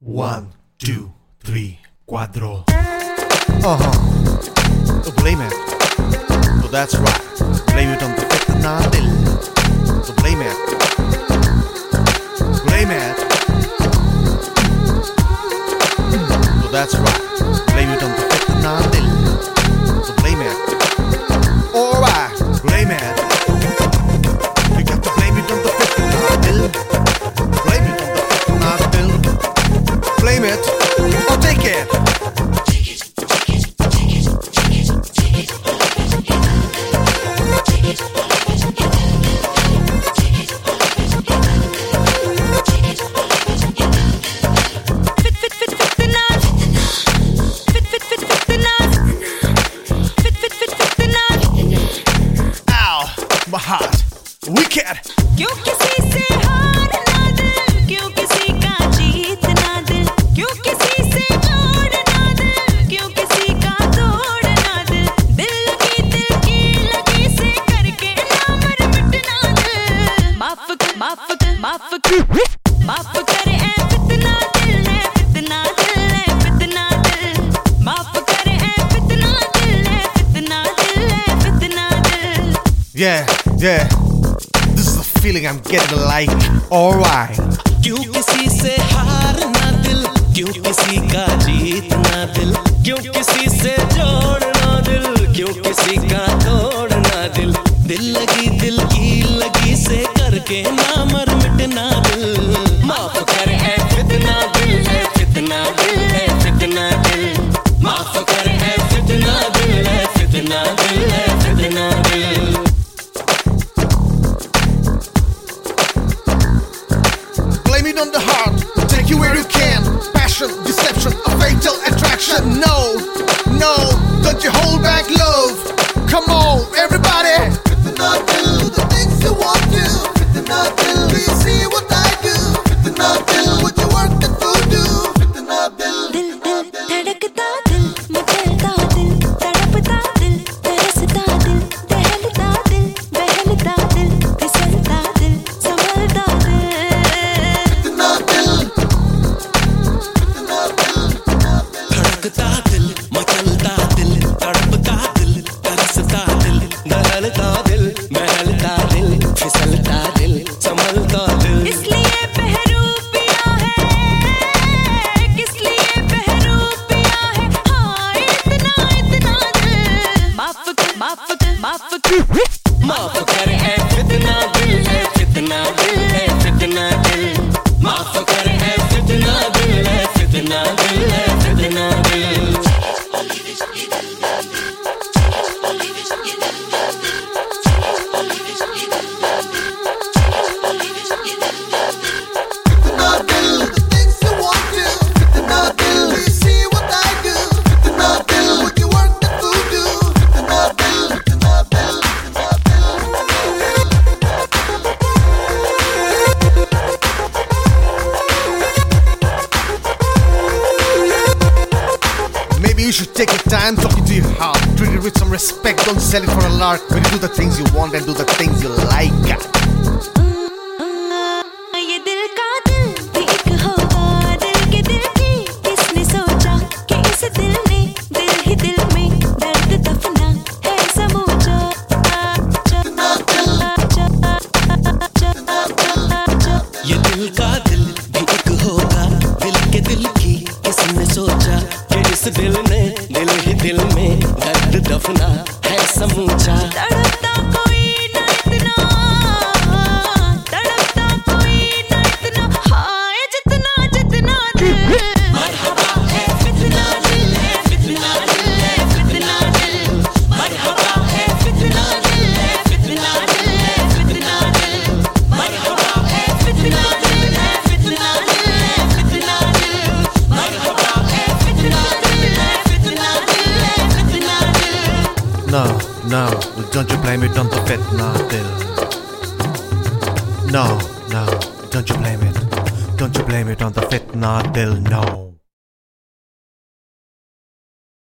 1, 2, 3, 4. So blame it. So that's right. Blame it on the fitna dil. So blame it. Blame it. So that's right. Blame it on the fitna dil. So blame it. Alright. Blame it. You got to blame it on the fitna dil. Blame it on the fitna dil. Blame it or take it. My heart, wicked. क्यों किसी से हार ना दिल, क्यों किसी का जीत ना दिल, क्यों किसी से जोड़ ना दिल, क्यों किसी का तोड़ ना दिल, दिल की लगी से करके ना मर मिटना दिल। माफ कर ए फितना दिल है, फितना दिल है, फितना दिल। माफ कर ए फितना दिल है, फितना दिल है, फितना दिल। Yeah. This is the feeling I'm getting like. Alright. क्यों किसी से हार ना दिल, क्यों किसी का जीत ना दिल, क्यों किसी से जोड़ ना दिल, क्यों किसी का तोड़ ना दिल, दिल की लगी से करके ना मर मिटना दिल। माफ कर ए फितना दिल है, फितना दिल है, फितना दिल। माफ कर ए फितना दिल है, फितना दिल है, फितना दिल। Blame it on the heart, take you where you can. Passion, deception, a fatal attraction. No, don't you hold back love. Come on, everybody. Fitna dil, do the things you want to. Fitna dil, do you see what I do? Fitna dil, would you work the voodoo? Fitna dil, दिल धड़कता दिल, मचलता दिल, तड़पता दिल, तरसता दिल, टहलता दिल, बहलता दिल, फिसलता दिल, संभलता दिल। धड़कता दिल, मचलता दिल, तड़पता दिल, तरसता दिल, दहलता दिल, बहलता दिल, फिसलता दिल, संभलता दिल। इसलिए बहरूप पिया है, किस लिए बहरूप पिया है, हाँ इतना दिल। माफ कर ए फितना दिल है, फितना दिल है, फितना दिल। माफ कर ए फितना दिल है, फितना दिल है, फितना दिल। Maybe you should take your time talking to your heart. Treat it with some respect, don't sell it for a lark. When you do the things you want and do the things you like. ये दिल का दिल भी एक होगा, दिल के दिल की किसने सोचा कि इस दिल ने दिल ही दिल में दर्द दफना है समूचा। ये दिल का दिल भी एक होगा, दिल के दिल की किसने सोचा कि इस दिल ने दिल ही दिल में दर्द दफना है समूचा। तड़पता कोई ना इतना, तड़पता कोई ना इतना, हाय जितना दिल। मरहबा है फितना दिल है, फितना दिल है, फितना दिल। मरहबा है फितना दिल है, फितना दिल है, फितना दिल। मरहबा है फितना दिल है, फितना दिल है, फितना दिल। मरहबा है फितना दिल है, फितना दिल है, फितना दिल। No, don't you blame it on the fitna dil. No, don't you blame it. Don't you blame it on the fitna dil, no.